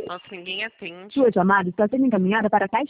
Nossa, ninguém atende. Sua chamada está sendo encaminhada para a caixa.